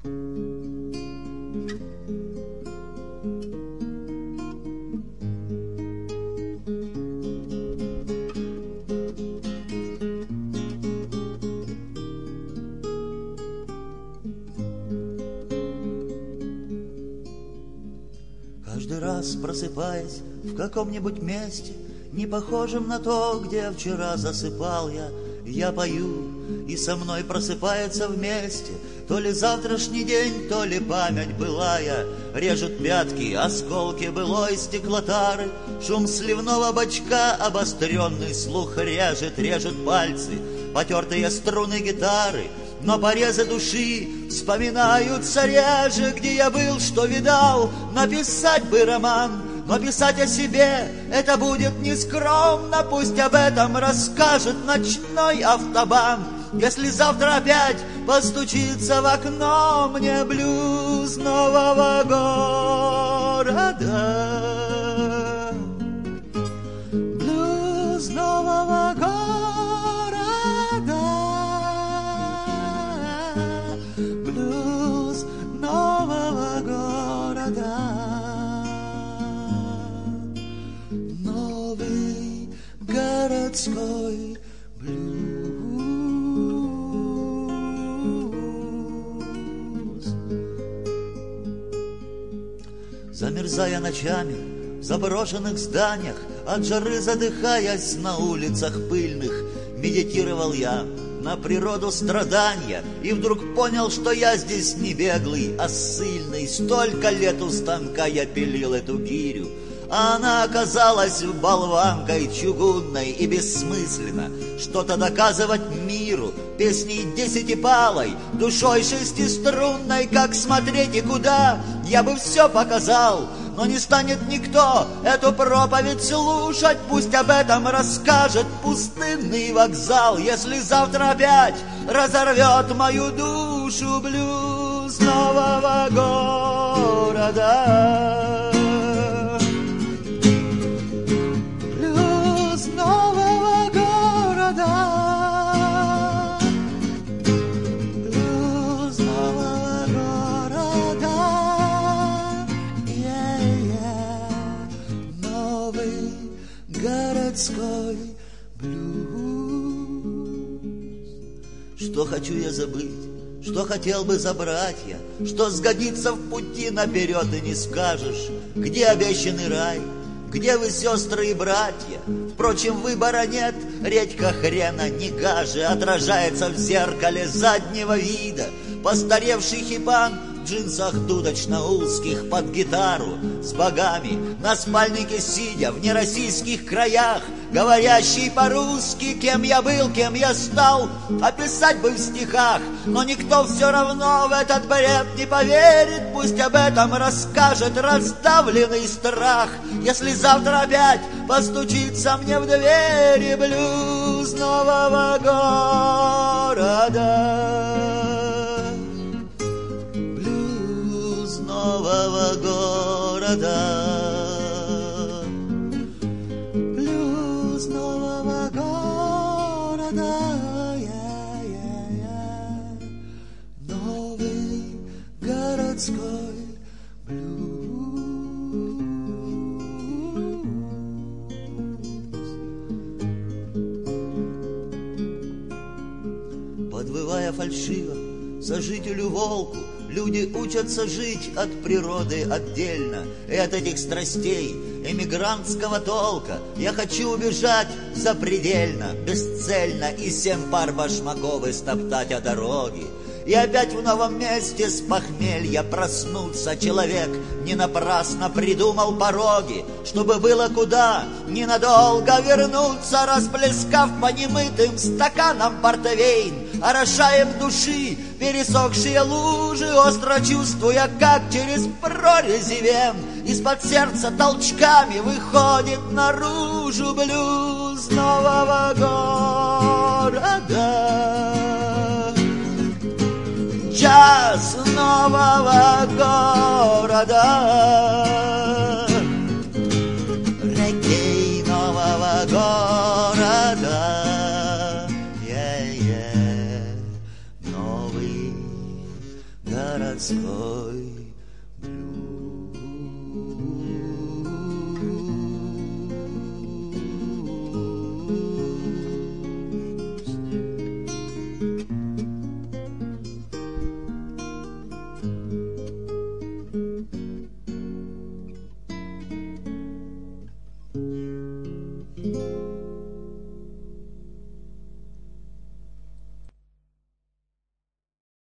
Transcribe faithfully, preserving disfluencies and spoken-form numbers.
Каждый раз, просыпаясь в каком-нибудь месте, не похожем на то, где вчера засыпал я, я пою, и со мной просыпается вместе то ли завтрашний день, то ли память былая. Режут пятки осколки былой стеклотары, шум сливного бочка, обостренный слух режет, режут пальцы потертые струны гитары. Но порезы души вспоминаются реже, где я был, что видал. Написать бы роман, но писать о себе это будет нескромно. Пусть об этом расскажет ночной автобан. Если завтра опять постучится в окно мне блюз нового города, блюз нового города, блюз нового города, новый городской блюз. Замерзая ночами в заброшенных зданиях, от жары задыхаясь на улицах пыльных, медитировал я на природу страдания и вдруг понял, что я здесь не беглый, а ссыльный. Столько лет у станка я пилил эту гирю, а она оказалась болванкой чугунной, и бессмысленно что-то доказывать миру песней десятипалой, душой шестиструнной. Как смотреть и куда, я бы все показал, но не станет никто эту проповедь слушать. Пусть об этом расскажет пустынный вокзал, если завтра опять разорвет мою душу блюз нового города. Городской блюз. Что хочу я забыть, что хотел бы забрать я, что сгодится в пути наперед и не скажешь. Где обещанный рай, где вы, сестры и братья? Впрочем, выбора нет, редька хрена не гаже отражается в зеркале заднего вида. Постаревший хипан в джинсах дудочно-узких под гитару, с богами на спальнике сидя в нероссийских краях, говорящий по-русски, кем я был, кем я стал, описать бы в стихах, но никто все равно в этот бред не поверит. Пусть об этом расскажет раздавленный страх, если завтра опять постучится мне в двери блюз нового города. Нового города, блюз нового города, я, я, я. Новый городской блюз. Подвывая фальшиво сожителю волку, люди учатся жить от природы отдельно и от этих страстей эмигрантского толка. Я хочу убежать запредельно, бесцельно и семь пар башмаков истоптать о дороги. И опять в новом месте с похмелья проснуться. Человек не напрасно придумал пороги, чтобы было куда ненадолго вернуться. Расплескав по немытым стаканам портвейн, орошаем души пересохшие лужи, остро чувствуя, как через прорези вен из-под сердца толчками выходит наружу блюз нового города. Джаз нового города, регги нового города, yeah, yeah. Новый городской.